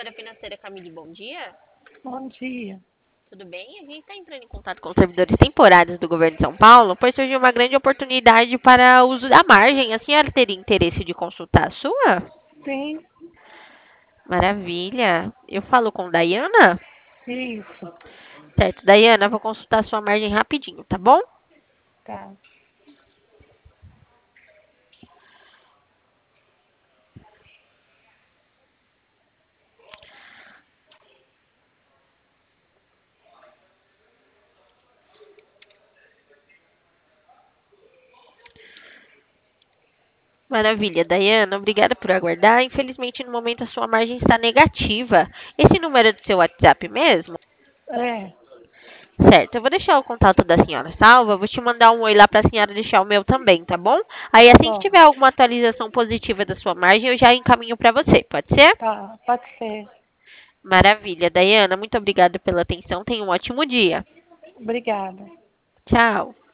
Consultora Financeira Camille, bom dia. Bom dia. Tudo bem? A gente está entrando em contato com os servidores temporários do governo de São Paulo, pois surgiu uma grande oportunidade para o uso da margem. A senhora teria interesse de consultar a sua? Sim, Maravilha. Eu falo com Dayana? isso. Certo, Dayana, vou consultar a sua margem rapidinho, tá bom? Tá. Maravilha, Dayana, obrigada por aguardar. Infelizmente, no momento, a sua margem está negativa. Esse número é do seu WhatsApp mesmo? É, Certo, eu vou deixar o contato da senhora salva, vou te mandar um oi lá para a senhora deixar o meu também, tá bom? Aí tá assim que bom. tiver alguma atualização positiva da sua margem, eu já encaminho para você, pode ser? Tá, pode ser. Maravilha, Dayana, muito obrigada pela atenção, tenha um ótimo dia. Obrigada. Tchau.